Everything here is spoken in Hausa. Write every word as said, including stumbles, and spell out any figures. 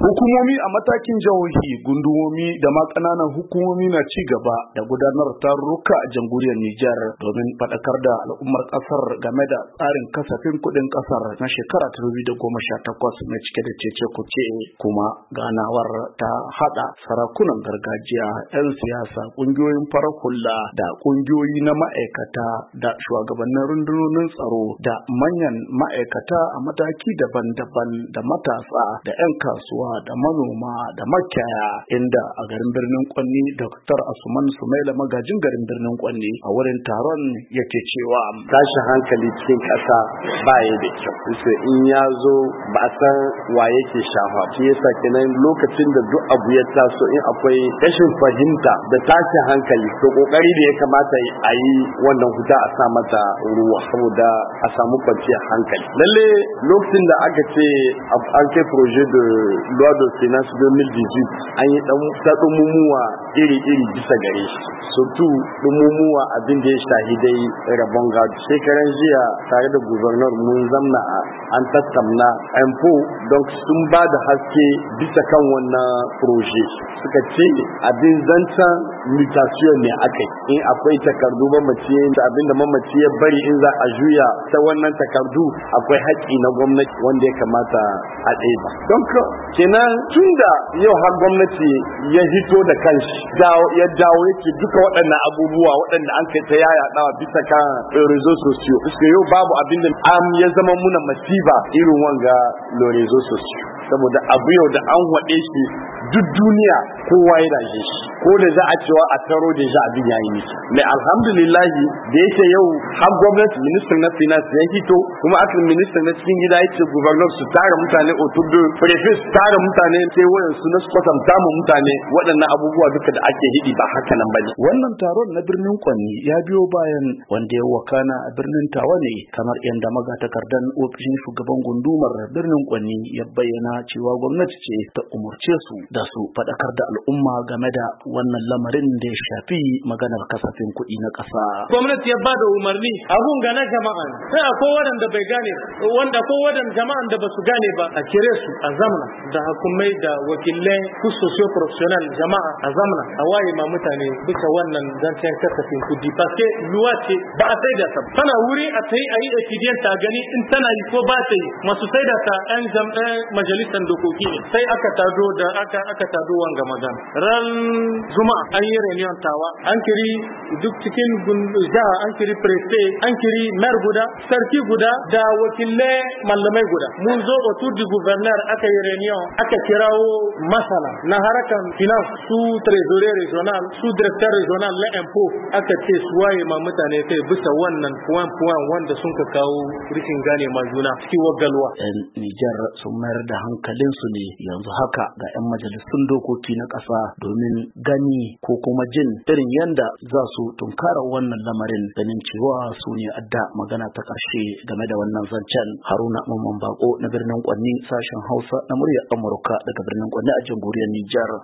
Hukumomi a matakin jihohi, gundumomi da ma ƙananan hukumomi na ci gaba da gudanar tarurruka a jamhuriyar Nijar domin faɗakar da al'ummar ƙasar game da tsarin kasafin kuɗin ƙasar na shekara ta dubu da goma sha takwas mai cike da cece kuce. Kuma ganawar ta haɗa sarakunan gargajiya, 'yan siyasa, ƙungiyoyin farar hula da ƙungiyoyi na ma'aikata da shugabannin rundunonin tsaro da manyan ma'aikata a mataki daban-daban da matasa da 'yan kasuwa da manoma da makiyaya, inda a garin birnin Kwanni Dr. Asuman Sumaila magajin garin birnin Kwanni a wurin taron yake cewa tashin hankali cikin ƙasa ba ya da kyau, sai in ya zo ba a san wa yake shafa. Shi yasa kenan lokacin da duk abu ya taso in akwai rashin fahimta da tashin hankali, to kokari da ya kamata a yi wannan huta a sa mata ruwa saboda a samu kwanciyar hankali. Lalle lokacin da aka ce an kai projet de loi de finance deux mille dix-huit an yi dan ta dumumuwa iri-iri bisa gare shi, surtout dumumuwa abin da ya shahi dai rabon gado. Shekaran jiya tare da gouvernement mun zamna an tattauna info don sun ba da haske bisa kan wannan projet. Suka ce abin zancen mutation ne aka yi, in akwai takardu mamaci da abin da mamaci ya bari in za a juya ta wannan takardu akwai haƙƙi na gwamnati wanda ya kamata a ɗeba. Don kenan tun da yau har gwamnati ya hito da kanshi ya dawo yake duka waɗannan abubuwa waɗanda an kai ta yaya dawa bisa kan rezo sosiyo, suka yau babu abin da am ya zama muna masiba irin wanga lo rezo sosiyo, saboda abu yau da an waɗe shi duk duniya kowa ya daje shi, ko da za a cewa a taro da shi abin yayi nisa. Mai alhamdulillahi da yake yau har gwamnati ministan na finance ya hito, kuma aka ministan na cikin gida yake governor su tara mutane otudu prefect su tara mutane sai wayan su na kwatanta mu mutane waɗannan abubuwa duka da ake hidi ba haka nan bane. Wannan taron na birnin Kwanni ya biyo bayan wanda ya wakana a birnin Tawa ne, kamar yadda magatakardan ofishin shugaban gundumar birnin Kwanni ya bayyana cewa gwamnati ce ta umurce su da su faɗakar da al'umma game da wannan lamarin da ya shafi maganar kasafin kuɗi na ƙasa. Gwamnati ya ba da umarni abun ga na jama'a, sai akwai waɗanda bai gane wanda ko waɗanda jama'an da ba su gane ba a kire su a zamana da hukumai da wakilai ku socio professional jama'a a zamana a waye ma mutane bisa wannan zancen kasafin kuɗi, paske luwa ce ba a sai da ta tana wuri a ta yi a yi expedient ta gani in tana yi ko ba ta yi, masu sai da ta ɗan jam'an majalisar dokoki ne, sai aka tado da aka aka tado wanga magana ran juma'a an yi reunion Tawa, an kiri duk cikin jiha, an kiri prefet, an kiri mayor guda, sarki guda da wakilai malamai guda. Mun zo autour du gouverneur aka yi reunion, aka kirawo masana na harakan finance, su trésorier regional, su directeur regional na impo, aka ce su waye ma mutane kai bisa wannan point point wanda sun ka kawo rikin gane ma juna cikin wagalwa. Yan Nijar sun mayar da hankalinsu ne yanzu haka ga 'yan majalisun dokoki na ƙasa domin gani ko kuma jin irin yanda za su tunkara wannan lamarin, ganin cewa su ne adda magana ta ƙarshe game da wannan zancen. Haruna Mamman Bako na birnin Kwanni, sashen Hausa na muryar Amurka daga birnin Kwanni a jamhuriyar Nijar.